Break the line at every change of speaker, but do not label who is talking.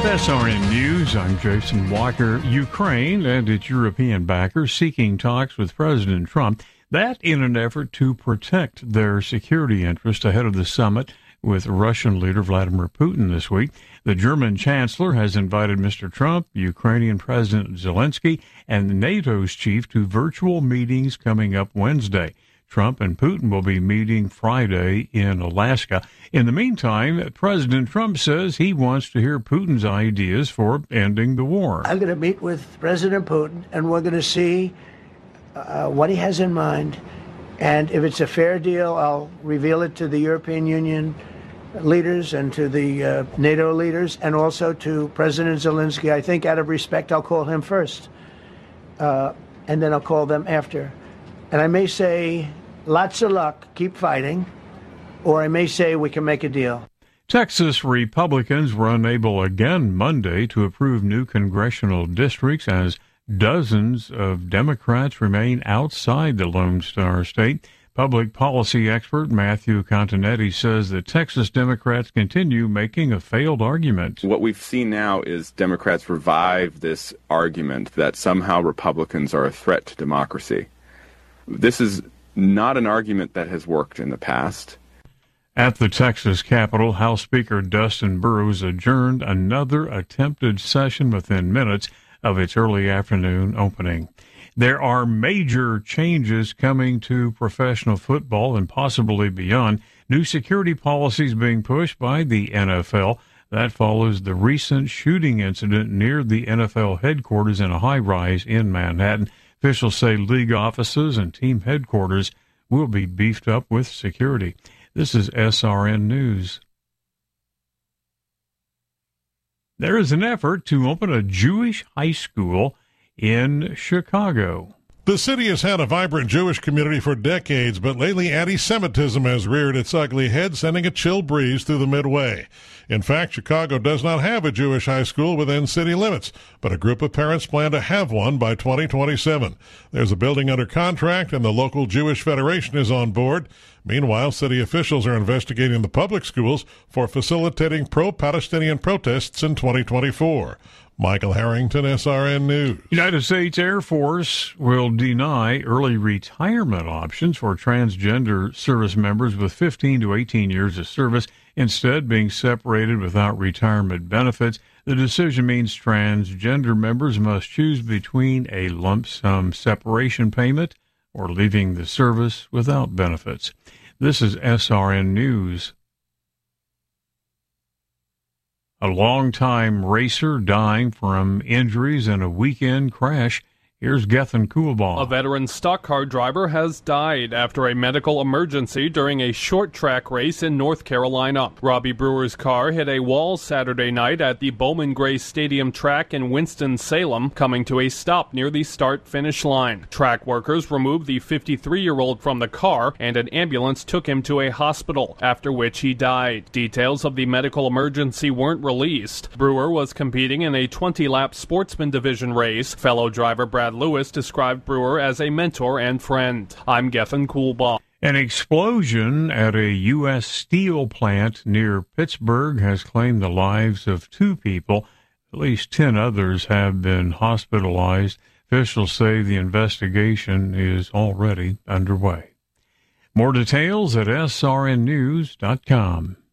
SRN News, I'm Jason Walker. Ukraine and its European backers seeking talks with President Trump, that in an effort to protect their security interests ahead of the summit with Russian leader Vladimir Putin this week. The German chancellor has invited Mr. Trump, Ukrainian President Zelensky, and NATO's chief to virtual meetings coming up Wednesday. Trump and Putin will be meeting Friday in Alaska. In the meantime, President Trump says he wants to hear Putin's ideas for ending the war.
I'm going to meet with President Putin, and we're going to see what he has in mind. And if it's a fair deal, I'll reveal it to the European Union leaders and to the NATO leaders and also to President Zelensky. I think out of respect, I'll call him first, and then I'll call them after. And I may say, lots of luck, keep fighting, or I may say we can make a deal.
Texas Republicans were unable again Monday to approve new congressional districts as dozens of Democrats remain outside the Lone Star State. Public policy expert Matthew Continetti says that Texas Democrats continue making a failed argument.
What we've seen now is Democrats revive this argument that somehow Republicans are a threat to democracy. This is not an argument that has worked in the past.
At the Texas Capitol, House Speaker Dustin Burrows adjourned another attempted session within minutes of its early afternoon opening. There are major changes coming to professional football and possibly beyond. New security policies being pushed by the NFL. That follows the recent shooting incident near the NFL headquarters in a high-rise in Manhattan. Officials say league offices and team headquarters will be beefed up with security. This is SRN News. There is an effort to open a Jewish high school in Chicago.
The city has had a vibrant Jewish community for decades, but lately anti-Semitism has reared its ugly head, sending a chill breeze through the Midway. In fact, Chicago does not have a Jewish high school within city limits, but a group of parents plan to have one by 2027. There's a building under contract, and the local Jewish Federation is on board. Meanwhile, city officials are investigating the public schools for facilitating pro-Palestinian protests in 2024. Michael Harrington, SRN News.
United States Air Force will deny early retirement options for transgender service members with 15 to 18 years of service, instead being separated without retirement benefits. The decision means transgender members must choose between a lump sum separation payment or leaving the service without benefits. This is SRN News. A longtime racer dying from injuries in a weekend crash. Here's Gethin Coolbaugh.
A veteran stock car driver has died after a medical emergency during a short track race in North Carolina. Robbie Brewer's car hit a wall Saturday night at the Bowman Gray Stadium track in Winston-Salem, coming to a stop near the start-finish line. Track workers removed the 53-year-old from the car, and an ambulance took him to a hospital, after which he died. Details of the medical emergency weren't released. Brewer was competing in a 20-lap sportsman division race. Fellow driver Brad Lewis described Brewer as a mentor and friend. I'm Gethin Coolbaugh.
An explosion at a U.S. steel plant near Pittsburgh has claimed the lives of 2 people. At least 10 others have been hospitalized. Officials say the investigation is already underway. More details at srnnews.com.